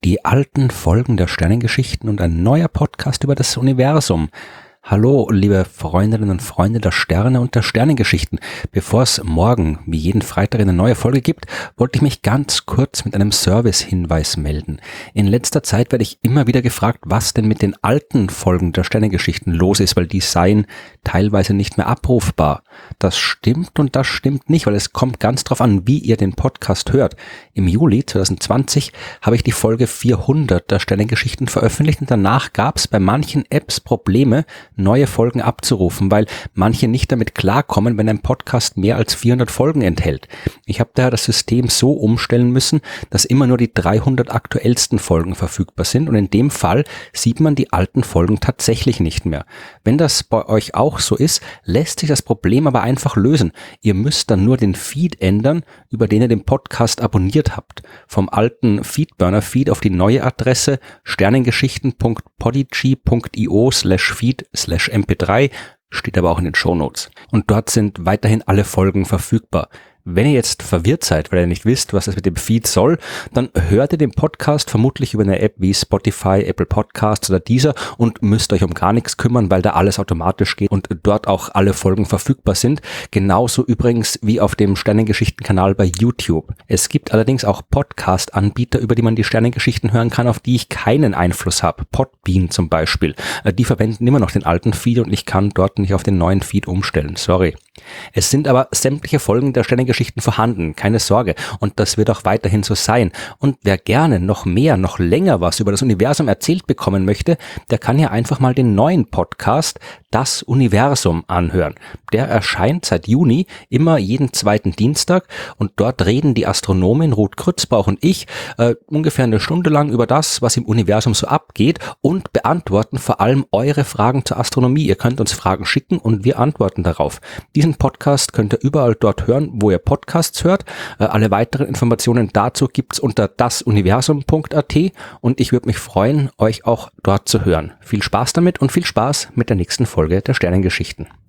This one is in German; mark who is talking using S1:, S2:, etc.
S1: die alten Folgen der Sternengeschichten und ein neuer Podcast über das Universum. Hallo, liebe Freundinnen und Freunde der Sterne und der Sternengeschichten. Bevor es morgen, wie jeden Freitag, eine neue Folge gibt, wollte ich mich ganz kurz mit einem Service-Hinweis melden. In letzter Zeit werde ich immer wieder gefragt, was denn mit den alten Folgen der Sternengeschichten los ist, weil die seien teilweise nicht mehr abrufbar. Das stimmt und das stimmt nicht, weil es kommt ganz drauf an, wie ihr den Podcast hört. Im Juli 2020 habe ich die Folge 400 der Sternengeschichten veröffentlicht und danach gab es bei manchen Apps Probleme, neue Folgen abzurufen, weil manche nicht damit klarkommen, wenn ein Podcast mehr als 400 Folgen enthält. Ich habe daher das System so umstellen müssen, dass immer nur die 300 aktuellsten Folgen verfügbar sind und in dem Fall sieht man die alten Folgen tatsächlich nicht mehr. Wenn das bei euch auch so ist, lässt sich das Problem aber einfach lösen. Ihr müsst dann nur den Feed ändern, über den ihr den Podcast abonniert habt. Vom alten Feedburner-Feed auf die neue Adresse sternengeschichten.podigy.io/feed/mp3 steht aber auch in den Shownotes. Und dort sind weiterhin alle Folgen verfügbar. Wenn ihr jetzt verwirrt seid, weil ihr nicht wisst, was das mit dem Feed soll, dann hört ihr den Podcast vermutlich über eine App wie Spotify, Apple Podcasts oder Deezer und müsst euch um gar nichts kümmern, weil da alles automatisch geht und dort auch alle Folgen verfügbar sind. Genauso übrigens wie auf dem Sternengeschichten-Kanal bei YouTube. Es gibt allerdings auch Podcast-Anbieter, über die man die Sternengeschichten hören kann, auf die ich keinen Einfluss habe. Podbean zum Beispiel. Die verwenden immer noch den alten Feed und ich kann dort nicht auf den neuen Feed umstellen. Sorry. Es sind aber sämtliche Folgen der Sternengeschichten vorhanden, keine Sorge. Und das wird auch weiterhin so sein. Und wer gerne noch mehr, noch länger was über das Universum erzählt bekommen möchte, der kann ja einfach mal den neuen Podcast Das Universum anhören. Der erscheint seit Juni immer jeden zweiten Dienstag und dort reden die Astronomin Ruth Krützbauch und ich ungefähr eine Stunde lang über das, was im Universum so abgeht und beantworten vor allem eure Fragen zur Astronomie. Ihr könnt uns Fragen schicken und wir antworten darauf. Diesen Podcast könnt ihr überall dort hören, wo ihr Podcasts hört. Alle weiteren Informationen dazu gibt's unter dasuniversum.at und ich würde mich freuen, euch auch dort zu hören. Viel Spaß damit und viel Spaß mit der nächsten Folge der Sternengeschichten.